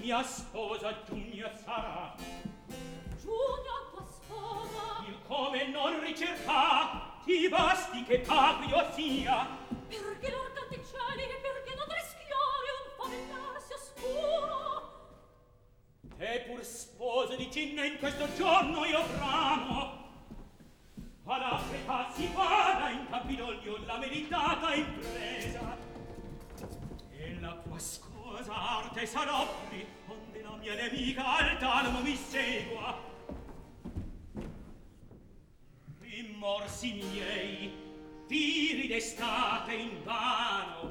mia sposa Giunia sarà. Giunia tua sposa? Il come non ricerca, ti basti che Paprio sia. Perché lor canticciali, perché non rischiare un favellarsi oscuro? Te pur sposo di Cinna in questo giorno io bramo. Ad Africa si vada in Campidoglio la meritata impresa. E la tua scusa arte s'adopri, onde la mia nemica al talmo mi segua. Rimorsi miei, tiri d'estate in vano.